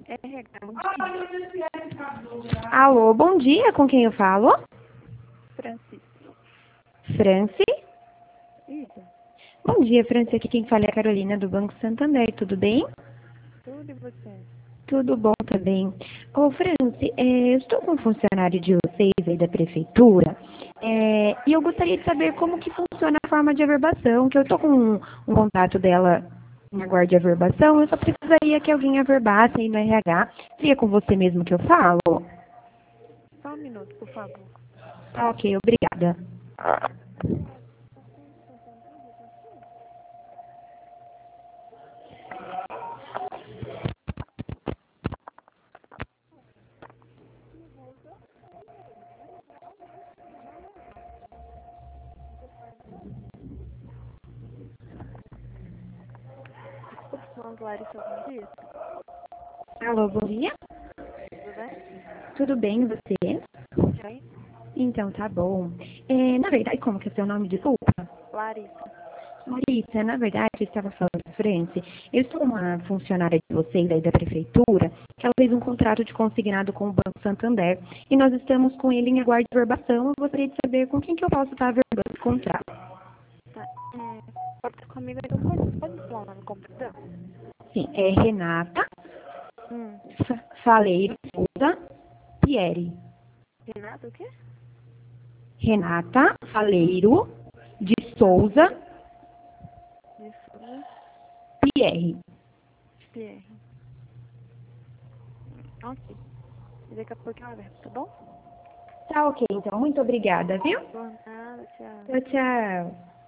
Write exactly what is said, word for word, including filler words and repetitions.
R H, bom dia. Alô, bom dia, com quem eu falo? Francis. Franci? Isso, Bom dia, Franci, aqui quem fala é a Carolina do Banco Santander, tudo bem? tudo e você? Tudo bom também. Ô, Franci, é, eu estou com um funcionário de vocês aí da prefeitura, é, e eu gostaria de saber como que funciona a forma de averbação, que eu estou com um, um contato dela na guarda de averbação, eu só precisaria que alguém averbasse aí no R H. Seria com você mesmo que eu falo? Só um minuto, por favor. Tá, ok, obrigada. Vamos, Larissa, bom dia. Alô, bom dia? Tudo bem? Tudo bem, e você? Oi? Então, tá bom. É, na verdade, como que é seu nome? Desculpa. Larissa. Larissa, na verdade, eu estava falando de frente. Eu sou uma funcionária de vocês aí da prefeitura, que ela fez um contrato de consignado com o Banco Santander, e nós estamos com ele em aguardo de verbação. Eu gostaria de saber com quem que eu posso estar averbando esse contrato. Tá. É, pode ser comigo aí, não pode, pode falar o nome completo? Sim, é Renata Hum. Fa- Faleiro Souza Pieri. Renato, o quê? Renata Hum. Faleiro de Souza Isso, né? Pierre. Pierre. Ok. E daqui a pouco eu aberto, tá bom? Tá ok, então. Muito obrigada, viu? Por nada, tchau. Tchau, tchau.